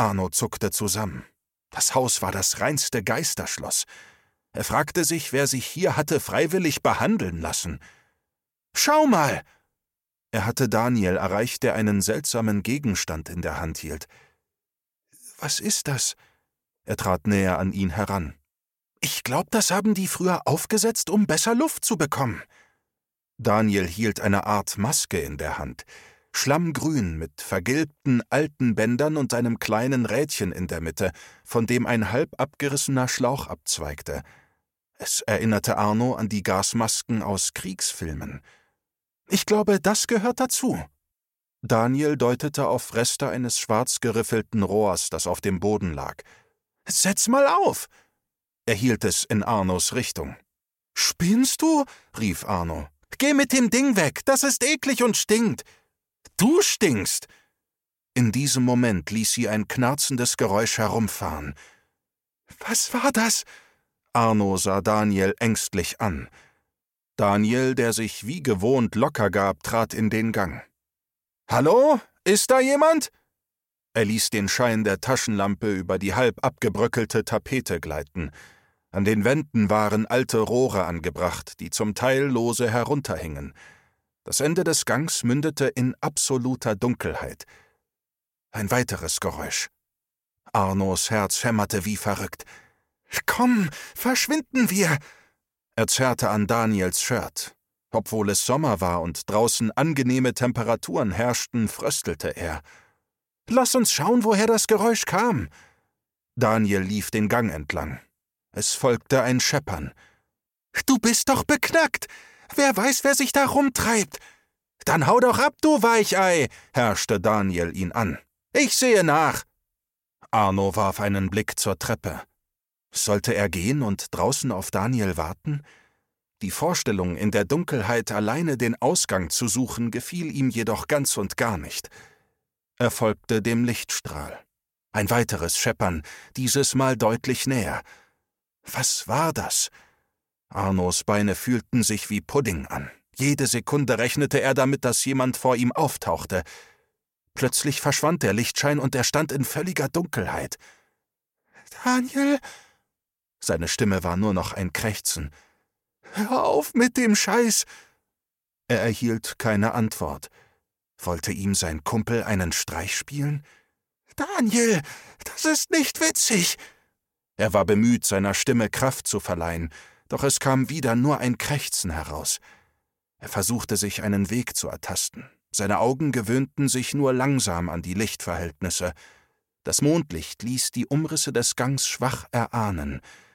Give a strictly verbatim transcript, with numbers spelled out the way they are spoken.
Arno zuckte zusammen. Das Haus war das reinste Geisterschloss. Er fragte sich, wer sich hier hatte freiwillig behandeln lassen. »Schau mal!« Er hatte Daniel erreicht, der einen seltsamen Gegenstand in der Hand hielt. »Was ist das?« Er trat näher an ihn heran. »Ich glaube, das haben die früher aufgesetzt, um besser Luft zu bekommen.« Daniel hielt eine Art Maske in der Hand, schlammgrün mit vergilbten alten Bändern und einem kleinen Rädchen in der Mitte, von dem ein halb abgerissener Schlauch abzweigte. Es erinnerte Arno an die Gasmasken aus Kriegsfilmen. »Ich glaube, das gehört dazu.« Daniel deutete auf Reste eines schwarz geriffelten Rohrs, das auf dem Boden lag. »Setz mal auf!« Er hielt es in Arnos Richtung. »Spinnst du?« rief Arno. »Geh mit dem Ding weg, das ist eklig und stinkt!« »Du stinkst!« In diesem Moment ließ sie ein knarzendes Geräusch herumfahren. »Was war das?« Arno sah Daniel ängstlich an. Daniel, der sich wie gewohnt locker gab, trat in den Gang. »Hallo? Ist da jemand?« Er ließ den Schein der Taschenlampe über die halb abgebröckelte Tapete gleiten. An den Wänden waren alte Rohre angebracht, die zum Teil lose herunterhingen. Das Ende des Gangs mündete in absoluter Dunkelheit. Ein weiteres Geräusch. Arnos Herz hämmerte wie verrückt. »Komm, verschwinden wir!« Er zerrte an Daniels Shirt. Obwohl es Sommer war und draußen angenehme Temperaturen herrschten, fröstelte er. »Lass uns schauen, woher das Geräusch kam!« Daniel lief den Gang entlang. Es folgte ein Scheppern. »Du bist doch beknackt! Wer weiß, wer sich da rumtreibt!« »Dann hau doch ab, du Weichei!« herrschte Daniel ihn an. »Ich sehe nach!« Arno warf einen Blick zur Treppe. Sollte er gehen und draußen auf Daniel warten? Die Vorstellung, in der Dunkelheit alleine den Ausgang zu suchen, gefiel ihm jedoch ganz und gar nicht. Er folgte dem Lichtstrahl. Ein weiteres Scheppern, dieses Mal deutlich näher. Was war das? Arnos Beine fühlten sich wie Pudding an. Jede Sekunde rechnete er damit, dass jemand vor ihm auftauchte. Plötzlich verschwand der Lichtschein und er stand in völliger Dunkelheit. »Daniel?« Seine Stimme war nur noch ein Krächzen. »Hör auf mit dem Scheiß!« Er erhielt keine Antwort. Wollte ihm sein Kumpel einen Streich spielen? »Daniel, das ist nicht witzig!« Er war bemüht, seiner Stimme Kraft zu verleihen, doch es kam wieder nur ein Krächzen heraus. Er versuchte, sich einen Weg zu ertasten. Seine Augen gewöhnten sich nur langsam an die Lichtverhältnisse. Das Mondlicht ließ die Umrisse des Gangs schwach erahnen.